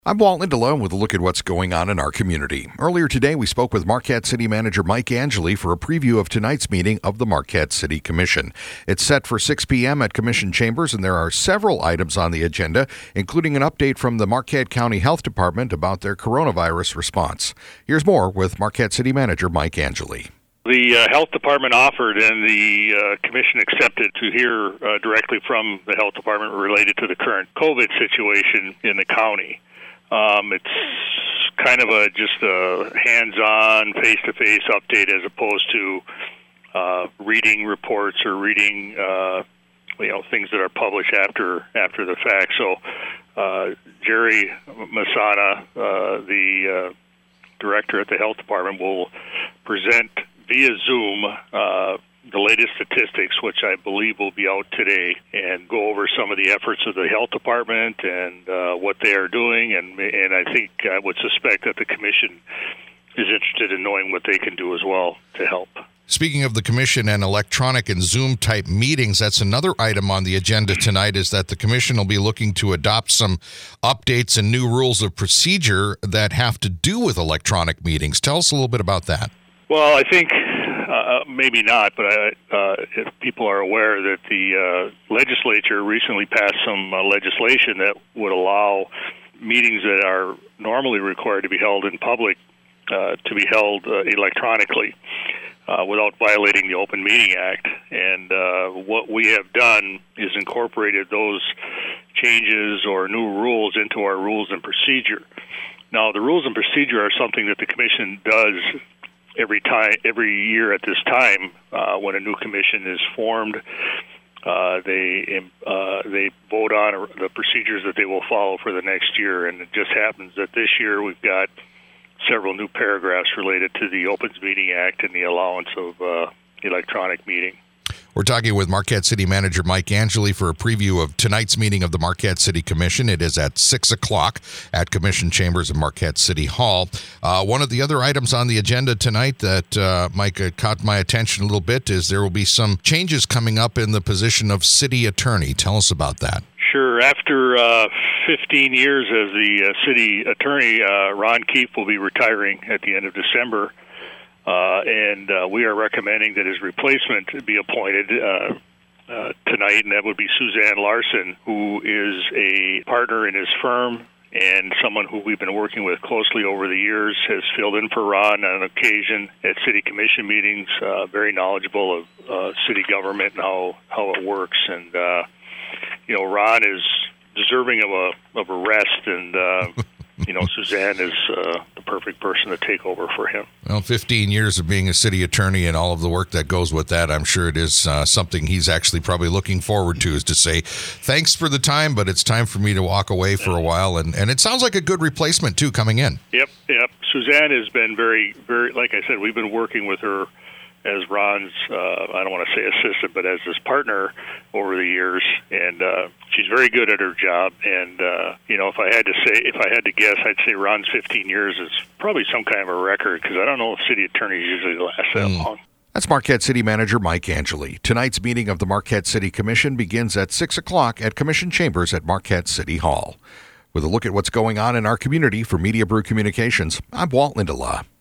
I'm Walt Lindelof with a look at what's going on in our community. Earlier today, we spoke with Marquette City Manager Mike Angeli for a preview of tonight's meeting of the Marquette City Commission. It's set for 6 p.m. at Commission Chambers, and there are several items on the agenda, including an update from the Marquette County Health Department about their coronavirus response. Here's more with Marquette City Manager Mike Angeli. The health department offered and the commission accepted to hear directly from the health department related to the current COVID situation in the county. It's kind of just a hands-on, face-to-face update as opposed to reading reports or reading things that are published after the fact. So Jerry Masana, the director at the health department, will present via Zoom the latest statistics, which I believe will be out today, and go over some of the efforts of the health department and what they are doing. And I think I would suspect that the commission is interested in knowing what they can do as well to help. Speaking of the commission and electronic and Zoom-type meetings, that's another item on the agenda tonight, is that the commission will be looking to adopt some updates and new rules of procedure that have to do with electronic meetings. Tell us a little bit about that. Well, I think maybe not, but if people are aware that the legislature recently passed some legislation that would allow meetings that are normally required to be held in public to be held electronically without violating the Open Meeting Act. And what we have done is incorporated those changes or new rules into our rules and procedure. Now, the rules and procedure are something that the commission does every year at this time when a new commission is formed. They vote on the procedures that they will follow for the next year, and it just happens that this year we've got several new paragraphs related to the Opens Meeting Act and the allowance of electronic meeting. We're talking with Marquette City Manager Mike Angeli for a preview of tonight's meeting of the Marquette City Commission. It is at 6 o'clock at Commission Chambers of Marquette City Hall. One of the other items on the agenda tonight that, Mike, caught my attention a little bit is there will be some changes coming up in the position of city attorney. Tell us about that. Sure. After 15 years as the city attorney, Ron Keefe will be retiring at the end of December. And we are recommending that his replacement be appointed tonight, and that would be Suzanne Larson, who is a partner in his firm and someone who we've been working with closely over the years, has filled in for Ron on occasion at city commission meetings, very knowledgeable of city government and how it works. And, Ron is deserving of a rest, and Suzanne is the perfect person to take over for him. Well, 15 years of being a city attorney and all of the work that goes with that, I'm sure it is something he's actually probably looking forward to, is to say, thanks for the time, but it's time for me to walk away for a while. And it sounds like a good replacement, too, coming in. Yep. Suzanne has been very, very, like I said, we've been working with her as Ron's, I don't want to say assistant, but as his partner over the years, and she's very good at her job. And if I had to guess, I'd say Ron's 15 years is probably some kind of a record, because I don't know if city attorneys usually last that long. That's Marquette City Manager Mike Angeli. Tonight's meeting of the Marquette City Commission begins at 6 o'clock at Commission Chambers at Marquette City Hall. With a look at what's going on in our community for Media Brew Communications, I'm Walt Lindelof.